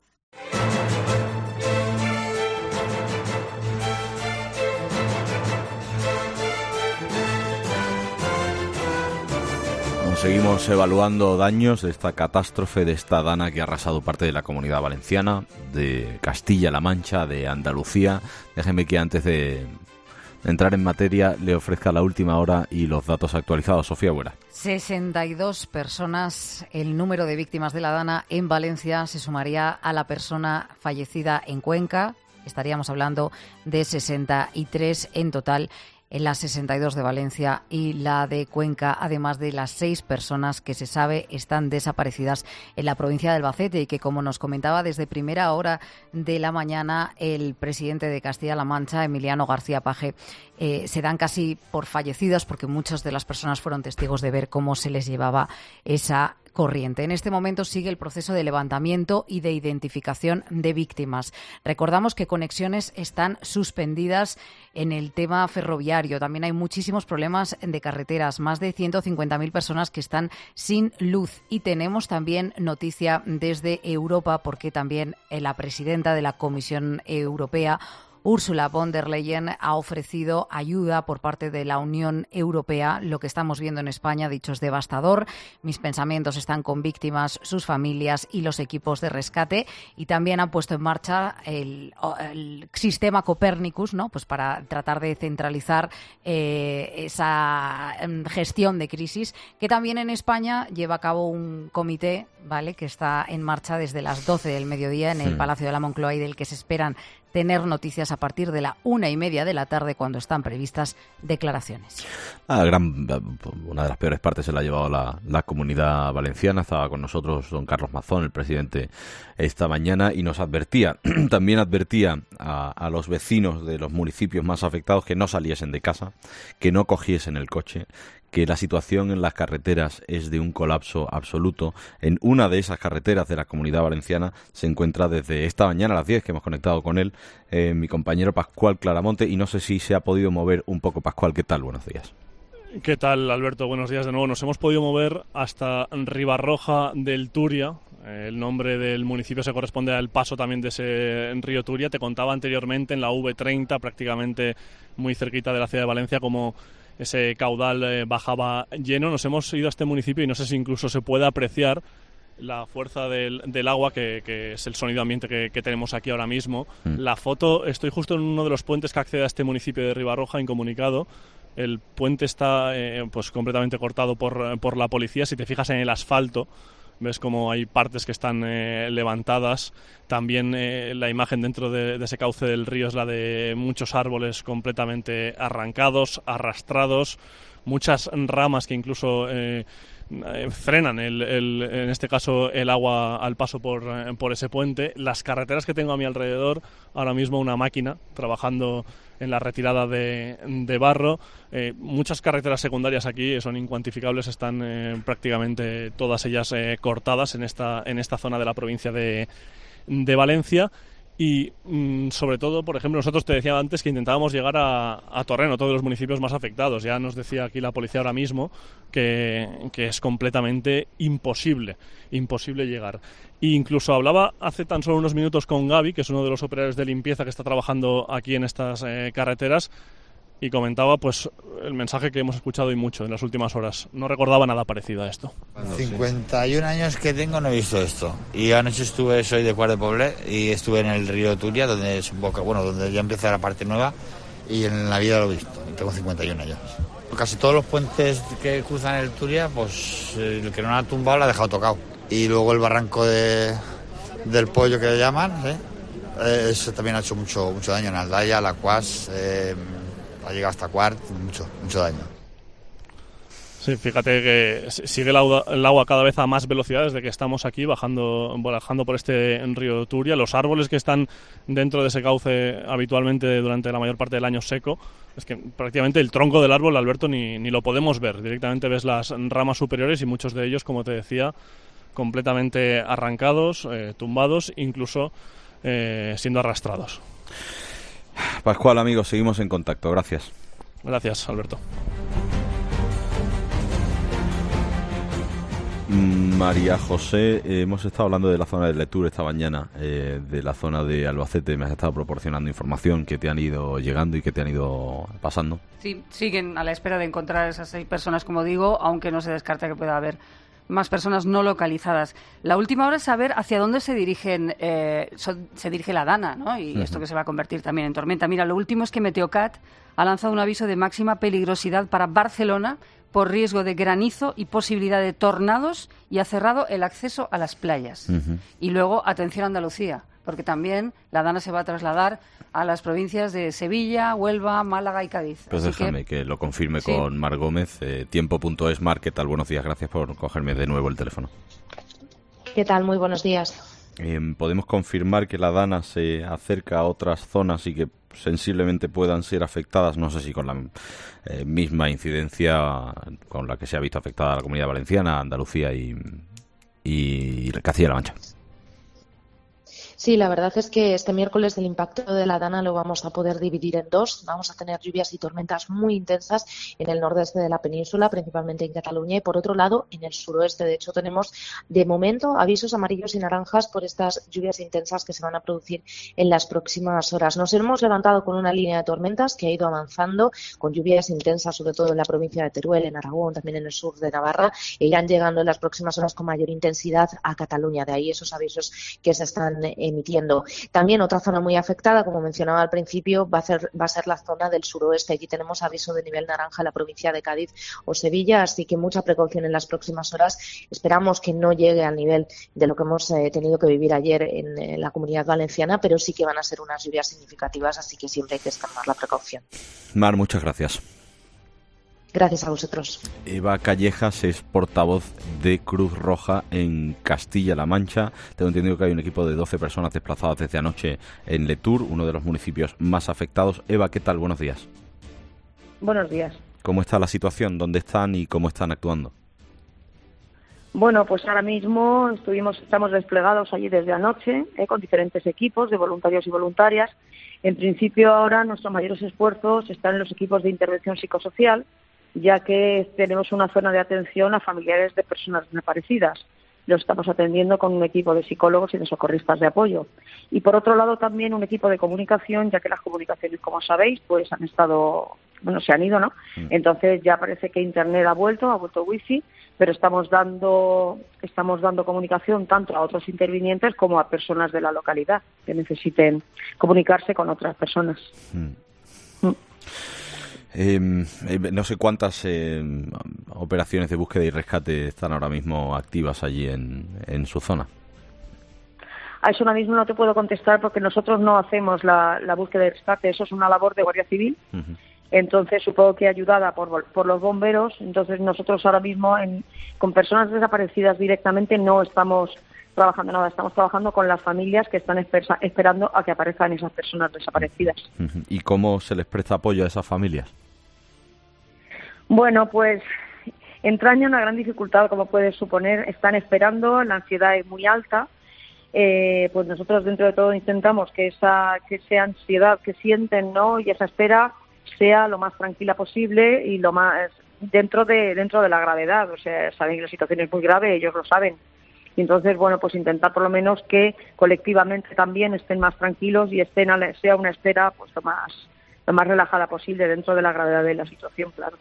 Seguimos evaluando daños de esta catástrofe, de esta dana que ha arrasado parte de la Comunidad Valenciana, de Castilla-La Mancha, de Andalucía. Déjeme que antes de entrar en materia le ofrezca la última hora y los datos actualizados. Sofía Buera. 62 personas, el número de víctimas de la dana en Valencia se sumaría a la persona fallecida en Cuenca. Estaríamos hablando de 63 en total en las 62 de Valencia y la de Cuenca, además de las 6 personas que se sabe están desaparecidas en la provincia de Albacete y que, como nos comentaba desde primera hora de la mañana el presidente de Castilla-La Mancha, Emiliano García Paje, se dan casi por fallecidas porque muchas de las personas fueron testigos de ver cómo se les llevaba esa corriente. En este momento sigue el proceso de levantamiento y de identificación de víctimas. Recordamos que conexiones están suspendidas en el tema ferroviario. También hay muchísimos problemas de carreteras, más de 150.000 personas que están sin luz. Y tenemos también noticia desde Europa, porque también la presidenta de la Comisión Europea, Ursula von der Leyen, ha ofrecido ayuda por parte de la Unión Europea. Lo que estamos viendo en España, dicho, es devastador. Mis pensamientos están con víctimas, sus familias y los equipos de rescate. Y también han puesto en marcha el sistema Copernicus, ¿no? Pues para tratar de centralizar esa gestión de crisis, que también en España lleva a cabo un comité, ¿vale?, que está en marcha desde las 12 del mediodía en el Palacio de la Moncloa y del que se esperan tener noticias a partir de la 1:30 de la tarde, cuando están previstas declaraciones. Una de las peores partes se la ha llevado la Comunidad Valenciana. Estaba con nosotros don Carlos Mazón, el presidente, esta mañana, y nos advertía, también advertía a los vecinos de los municipios más afectados que no saliesen de casa, que no cogiesen el coche, que la situación en las carreteras es de un colapso absoluto. En una de esas carreteras de la Comunidad Valenciana se encuentra desde esta mañana a las 10, que hemos conectado con él, mi compañero Pascual Claramonte, y no sé si se ha podido mover un poco. Pascual, ¿qué tal? Buenos días. ¿Qué tal, Alberto? Buenos días de nuevo. Nos hemos podido mover hasta Ribarroja del Turia. El nombre del municipio se corresponde al paso también de ese río Turia. Te contaba anteriormente en la V30, prácticamente muy cerquita de la ciudad de Valencia, como ese caudal bajaba lleno. Nos hemos ido a este municipio y no sé si incluso se puede apreciar la fuerza del agua, que es el sonido ambiente que tenemos aquí ahora mismo. La foto, estoy justo en uno de los puentes que accede a este municipio de Ribarroja, incomunicado. El puente está pues completamente cortado por la policía. Si te fijas en el asfalto, ves como hay partes que están levantadas. También la imagen dentro de ese cauce del río es la de muchos árboles completamente arrancados, arrastrados, muchas ramas que incluso frenan en este caso el agua al paso por ese puente. Las carreteras que tengo a mi alrededor, ahora mismo una máquina trabajando en la retirada de barro. Muchas carreteras secundarias aquí son incuantificables, están prácticamente todas ellas cortadas en esta zona de la provincia de Valencia. Y sobre todo, por ejemplo, nosotros te decía antes que intentábamos llegar a Torreno, todos los municipios más afectados. Ya nos decía aquí la policía ahora mismo que es completamente imposible llegar. E incluso hablaba hace tan solo unos minutos con Gaby, que es uno de los operarios de limpieza que está trabajando aquí en estas carreteras, y comentaba pues el mensaje que hemos escuchado y mucho en las últimas horas. No recordaba nada parecido a esto. 51 años que tengo no he visto esto. Y anoche soy de Cuart de Poblet y estuve en el río Turia, donde donde ya empieza la parte nueva, y en la vida lo he visto. Tengo 51 años. Casi todos los puentes que cruzan el Turia, pues el que no lo ha tumbado lo ha dejado tocado. Y luego el barranco del Pollo, que le llaman, eso también ha hecho mucho daño en Aldaya, La Cuas, ha llegado hasta Cuart, mucho daño. Sí, fíjate que sigue el agua cada vez a más velocidad desde que estamos aquí bajando por este río Turia. Los árboles que están dentro de ese cauce habitualmente durante la mayor parte del año seco, es que prácticamente el tronco del árbol, Alberto, ni lo podemos ver. Directamente ves las ramas superiores y muchos de ellos, como te decía, completamente arrancados, tumbados, incluso siendo arrastrados. Pascual, amigos, seguimos en contacto. Gracias. Gracias, Alberto. María José, hemos estado hablando de la zona de Letur esta mañana, de la zona de Albacete. Me has estado proporcionando información que te han ido llegando y que te han ido pasando. Sí, siguen a la espera de encontrar esas 6 personas, como digo, aunque no se descarta que pueda haber más personas no localizadas. La última hora es saber hacia dónde se dirige la Dana, ¿no? Y esto que se va a convertir también en tormenta. Mira, lo último es que Meteocat ha lanzado un aviso de máxima peligrosidad para Barcelona por riesgo de granizo y posibilidad de tornados, y ha cerrado el acceso a las playas. Y luego, atención a Andalucía, porque también la Dana se va a trasladar a las provincias de Sevilla, Huelva, Málaga y Cádiz. Pues así déjame que lo confirme con Mar Gómez. Tiempo.es. Mar, ¿qué tal? Buenos días, gracias por cogerme de nuevo el teléfono. ¿Qué tal? Muy buenos días. ¿Podemos confirmar que la Dana se acerca a otras zonas y que sensiblemente puedan ser afectadas? No sé si con la misma incidencia con la que se ha visto afectada la Comunidad Valenciana, Andalucía y Castilla-La Mancha. Sí, la verdad es que este miércoles el impacto de la Dana lo vamos a poder dividir en dos. Vamos a tener lluvias y tormentas muy intensas en el nordeste de la península, principalmente en Cataluña, y por otro lado en el suroeste. De hecho, tenemos de momento avisos amarillos y naranjas por estas lluvias intensas que se van a producir en las próximas horas. Nos hemos levantado con una línea de tormentas que ha ido avanzando con lluvias intensas, sobre todo en la provincia de Teruel, en Aragón, también en el sur de Navarra, e irán llegando en las próximas horas con mayor intensidad a Cataluña. De ahí esos avisos que se están emitiendo. También otra zona muy afectada, como mencionaba al principio, va a ser la zona del suroeste. Aquí tenemos aviso de nivel naranja en la provincia de Cádiz o Sevilla, así que mucha precaución en las próximas horas. Esperamos que no llegue al nivel de lo que hemos tenido que vivir ayer en la Comunidad Valenciana, pero sí que van a ser unas lluvias significativas, así que siempre hay que extremar la precaución. Mar, muchas gracias. Gracias a vosotros. Eva Callejas es portavoz de Cruz Roja en Castilla-La Mancha. Tengo entendido que hay un equipo de 12 personas desplazadas desde anoche en Letur, uno de los municipios más afectados. Eva, ¿qué tal? Buenos días. Buenos días. ¿Cómo está la situación? ¿Dónde están y cómo están actuando? Bueno, pues ahora mismo estamos desplegados allí desde anoche, con diferentes equipos de voluntarios y voluntarias. En principio ahora nuestros mayores esfuerzos están en los equipos de intervención psicosocial, ya que tenemos una zona de atención a familiares de personas desaparecidas. Los estamos atendiendo con un equipo de psicólogos y de socorristas de apoyo. Y por otro lado también un equipo de comunicación, ya que las comunicaciones, como sabéis, pues se han ido, ¿no? Entonces ya parece que Internet ha vuelto wifi, pero estamos dando comunicación tanto a otros intervinientes como a personas de la localidad que necesiten comunicarse con otras personas. No sé cuántas operaciones de búsqueda y rescate están ahora mismo activas allí en su zona. A eso ahora mismo no te puedo contestar porque nosotros no hacemos la búsqueda y rescate, eso es una labor de Guardia Civil. Entonces supongo que ayudada por los bomberos. Entonces nosotros ahora mismo con personas desaparecidas directamente no estamos trabajando nada, estamos trabajando con las familias que están esperando a que aparezcan esas personas desaparecidas. ¿Y cómo se les presta apoyo a esas familias? Bueno, pues entraña una gran dificultad, como puedes suponer. Están esperando, la ansiedad es muy alta. Pues nosotros dentro de todo intentamos que esa ansiedad que sienten, ¿no?, y esa espera sea lo más tranquila posible y lo más dentro de la gravedad. O sea, saben que la situación es muy grave, ellos lo saben. Y entonces, bueno, pues intentar por lo menos que colectivamente también estén más tranquilos y sea una espera pues lo más relajada posible dentro de la gravedad de la situación, claro.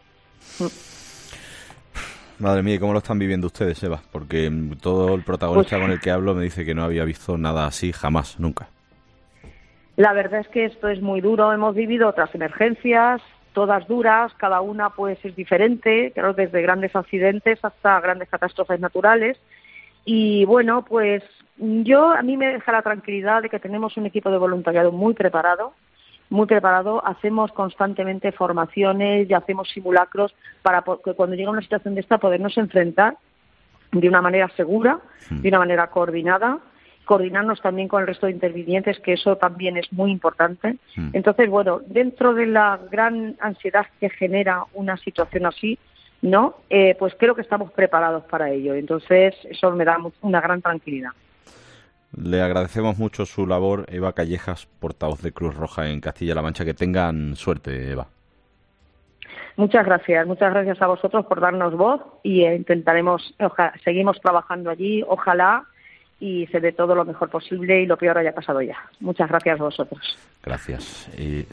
Madre mía, ¿cómo lo están viviendo ustedes, Eva? Porque todo el protagonista con el que hablo me dice que no había visto nada así jamás, nunca. La verdad es que esto es muy duro. Hemos vivido otras emergencias, todas duras, cada una pues es diferente, claro, desde grandes accidentes hasta grandes catástrofes naturales. Y bueno, pues a mí me deja la tranquilidad de que tenemos un equipo de voluntariado muy preparado, hacemos constantemente formaciones y hacemos simulacros para que cuando llega una situación de esta podernos enfrentar de una manera segura, de una manera coordinada, coordinarnos también con el resto de intervinientes, que eso también es muy importante. Entonces, bueno, dentro de la gran ansiedad que genera una situación así, ¿no? Pues creo que estamos preparados para ello. Entonces, eso me da una gran tranquilidad. Le agradecemos mucho su labor, Eva Callejas, portavoz de Cruz Roja en Castilla-La Mancha. Que tengan suerte, Eva. Muchas gracias a vosotros por darnos voz y seguimos trabajando allí, ojalá y se dé todo lo mejor posible y lo peor haya pasado ya. Muchas gracias a vosotros. Gracias.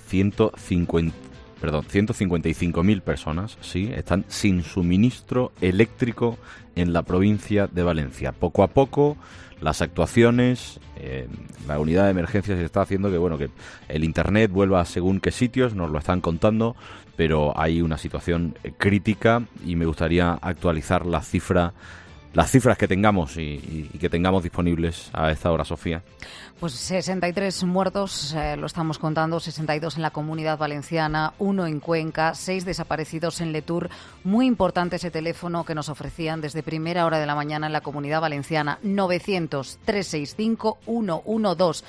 155.000 personas, sí, están sin suministro eléctrico en la provincia de Valencia. Poco a poco, las actuaciones, la unidad de emergencias está haciendo que el Internet vuelva según qué sitios, nos lo están contando, pero hay una situación crítica y me gustaría actualizar las cifras que tengamos y que tengamos disponibles a esta hora, Sofía. Pues 63 muertos, lo estamos contando, 62 en la Comunidad Valenciana, 1 en Cuenca, 6 desaparecidos en Letour. Muy importante ese teléfono que nos ofrecían desde primera hora de la mañana en la Comunidad Valenciana, 900-365-112.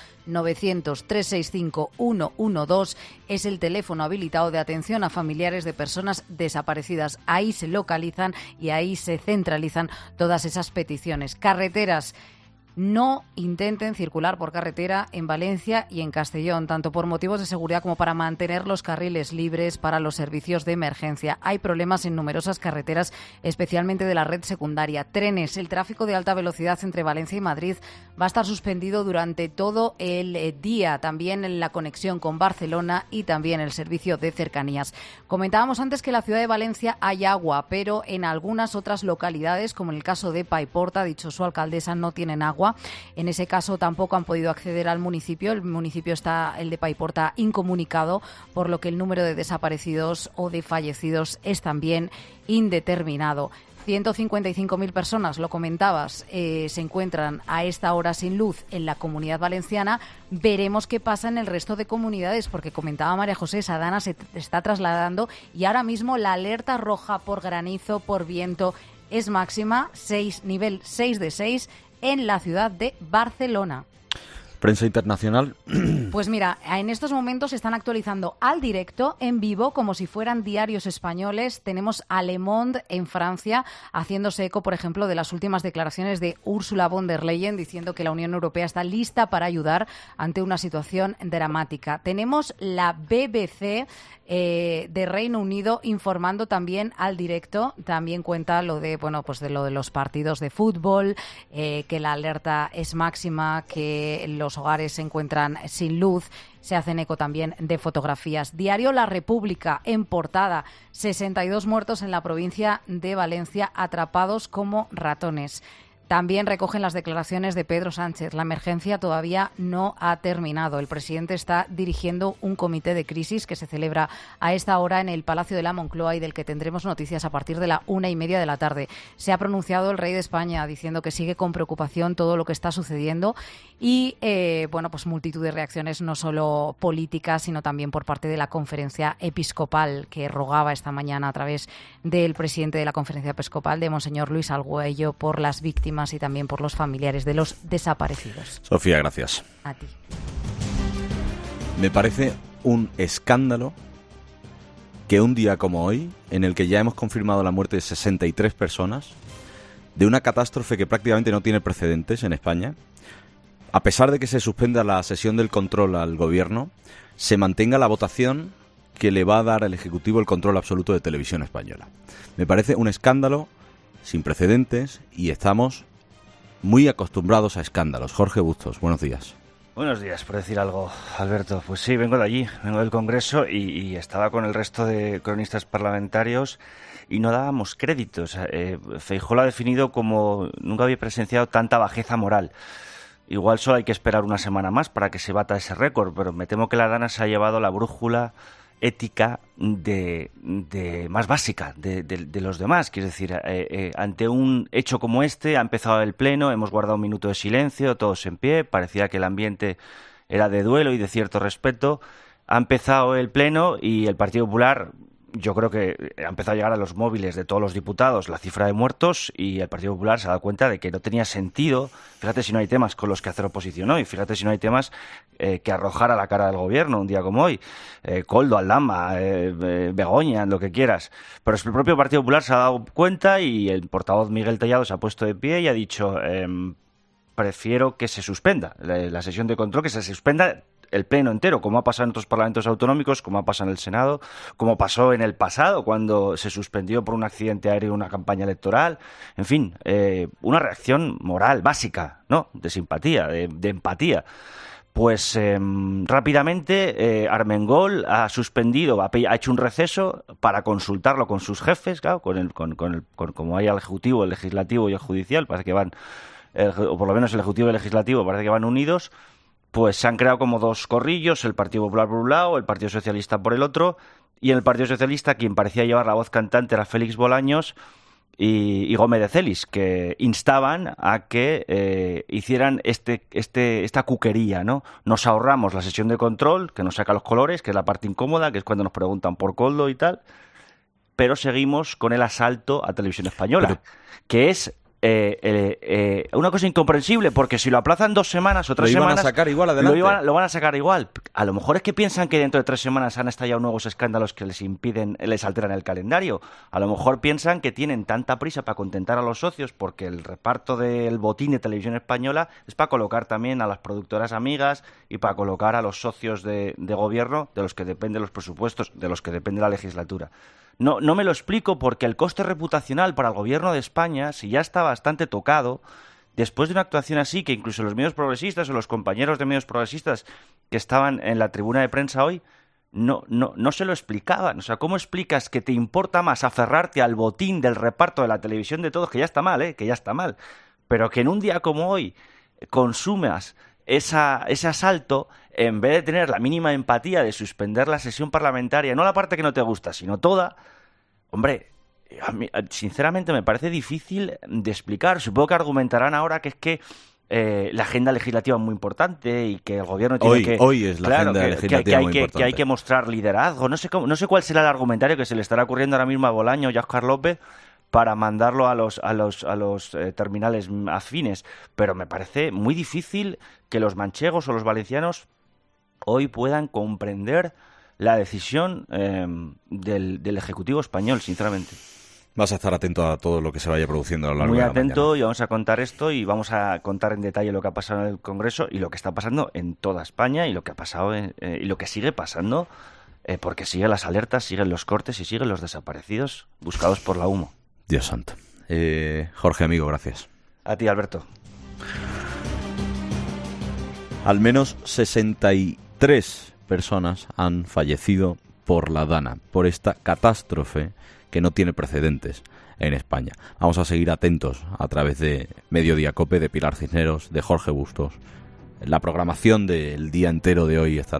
900-365-112 es el teléfono habilitado de atención a familiares de personas desaparecidas. Ahí se localizan y ahí se centralizan todas esas peticiones. Carreteras. No intenten circular por carretera en Valencia y en Castellón, tanto por motivos de seguridad como para mantener los carriles libres para los servicios de emergencia. Hay problemas en numerosas carreteras, especialmente de la red secundaria. Trenes, el tráfico de alta velocidad entre Valencia y Madrid va a estar suspendido durante todo el día. También la conexión con Barcelona y también el servicio de cercanías. Comentábamos antes que en la ciudad de Valencia hay agua, pero en algunas otras localidades, como en el caso de Paiporta, ha dicho su alcaldesa, no tienen agua. En ese caso tampoco han podido acceder al municipio. El municipio el de Paiporta, incomunicado, por lo que el número de desaparecidos o de fallecidos es también indeterminado. 155.000 personas, lo comentabas, se encuentran a esta hora sin luz en la Comunidad Valenciana. Veremos qué pasa en el resto de comunidades, porque comentaba María José, Sadana se está trasladando y ahora mismo la alerta roja por granizo, por viento, es máxima, nivel 6 de 6 en la ciudad de Barcelona. Prensa internacional. Pues mira, en estos momentos se están actualizando al directo, en vivo, como si fueran diarios españoles. Tenemos a Le Monde en Francia haciéndose eco, por ejemplo, de las últimas declaraciones de Ursula von der Leyen, diciendo que la Unión Europea está lista para ayudar ante una situación dramática. Tenemos la BBC de Reino Unido informando también al directo. También cuenta lo de los partidos de fútbol, que la alerta es máxima, que los hogares se encuentran sin luz. Se hacen eco también de fotografías. Diario La República, en portada, 62 muertos en la provincia de Valencia, atrapados como ratones. También recogen las declaraciones de Pedro Sánchez. La emergencia todavía no ha terminado. El presidente está dirigiendo un comité de crisis que se celebra a esta hora en el Palacio de la Moncloa y del que tendremos noticias a partir de la 1:30 de la tarde. Se ha pronunciado el rey de España diciendo que sigue con preocupación todo lo que está sucediendo y, multitud de reacciones no solo políticas, sino también por parte de la Conferencia Episcopal, que rogaba esta mañana a través del presidente de la Conferencia Episcopal, de Monseñor Luis Alguello, por las víctimas y también por los familiares de los desaparecidos. Sofía, gracias. A ti. Me parece un escándalo que un día como hoy, en el que ya hemos confirmado la muerte de 63 personas, de una catástrofe que prácticamente no tiene precedentes en España, a pesar de que se suspenda la sesión del control al gobierno, se mantenga la votación que le va a dar al Ejecutivo el control absoluto de Televisión Española. Me parece un escándalo sin precedentes y estamos muy acostumbrados a escándalos. Jorge Bustos, buenos días. Buenos días, por decir algo, Alberto. Pues sí, vengo de allí, vengo del Congreso y estaba con el resto de cronistas parlamentarios y no dábamos créditos. Feijóo lo ha definido como nunca había presenciado tanta bajeza moral. Igual solo hay que esperar una semana más para que se bata ese récord, pero me temo que la Dana se ha llevado la brújula ética de más básica de los demás. Quiero decir, ante un hecho como este ha empezado el pleno, hemos guardado un minuto de silencio, todos en pie, parecía que el ambiente era de duelo y de cierto respeto. Ha empezado el pleno y el Partido Popular, yo creo que ha empezado a llegar a los móviles de todos los diputados la cifra de muertos y el Partido Popular se ha dado cuenta de que no tenía sentido. Fíjate si no hay temas con los que hacer oposición hoy, fíjate si no hay temas que arrojar a la cara del gobierno un día como hoy. Koldo, Aldama, Begoña, lo que quieras. Pero el propio Partido Popular se ha dado cuenta y el portavoz Miguel Tellado se ha puesto de pie y ha dicho prefiero que se suspenda la sesión de control, que se suspenda el pleno entero, como ha pasado en otros parlamentos autonómicos, como ha pasado en el Senado, como pasó en el pasado cuando se suspendió por un accidente aéreo una campaña electoral. En fin, una reacción moral básica, ¿no? De simpatía, de empatía. Pues rápidamente Armengol ha suspendido, ha hecho un receso para consultarlo con sus jefes, claro, como hay el Ejecutivo, el Legislativo y el Judicial, parece que van, o por lo menos el Ejecutivo y el Legislativo parece que van unidos. Pues se han creado como dos corrillos, el Partido Popular por un lado, el Partido Socialista por el otro, y en el Partido Socialista quien parecía llevar la voz cantante era Félix Bolaños y Gómez de Celis, que instaban a que hicieran esta cuquería, ¿no? Nos ahorramos la sesión de control, que nos saca los colores, que es la parte incómoda, que es cuando nos preguntan por Koldo y tal, pero seguimos con el asalto a Televisión Española, que es una cosa incomprensible, porque si lo aplazan 2 semanas o 3 semanas... Lo van a sacar igual adelante. Lo van a sacar igual. A lo mejor es que piensan que dentro de 3 semanas han estallado nuevos escándalos que les alteran el calendario. A lo mejor piensan que tienen tanta prisa para contentar a los socios, porque el reparto del botín de Televisión Española es para colocar también a las productoras amigas y para colocar a los socios de gobierno de los que dependen los presupuestos, de los que depende la legislatura. No me lo explico, porque el coste reputacional para el gobierno de España, si ya está bastante tocado, después de una actuación así, que incluso los medios progresistas o los compañeros de medios progresistas que estaban en la tribuna de prensa hoy, no se lo explicaban. O sea, ¿cómo explicas que te importa más aferrarte al botín del reparto de la televisión de todos, que ya está mal, que ya está mal, pero que en un día como hoy consumas ese asalto, en vez de tener la mínima empatía de suspender la sesión parlamentaria, no la parte que no te gusta, sino toda? Hombre, a mí, sinceramente me parece difícil de explicar. Supongo que argumentarán ahora que es que la agenda legislativa es muy importante y que el gobierno tiene hoy es la agenda legislativa muy importante. Que hay que mostrar liderazgo. No sé cuál será el argumentario que se le estará ocurriendo ahora mismo a Bolaño y a Óscar López para mandarlo a los terminales afines, pero me parece muy difícil que los manchegos o los valencianos hoy puedan comprender la decisión del Ejecutivo español, sinceramente. Vas a estar atento a todo lo que se vaya produciendo a lo largo de la mañana. Muy atento, y vamos a contar esto, y vamos a contar en detalle lo que ha pasado en el Congreso y lo que está pasando en toda España y lo que ha pasado y lo que sigue pasando, porque siguen las alertas, siguen los cortes y siguen los desaparecidos buscados por la humo. Dios santo. Jorge, amigo, gracias. A ti, Alberto. Al menos 63 personas han fallecido por la Dana, por esta catástrofe que no tiene precedentes en España. Vamos a seguir atentos a través de Mediodía Cope, de Pilar Cisneros, de Jorge Bustos. La programación del día entero de hoy estará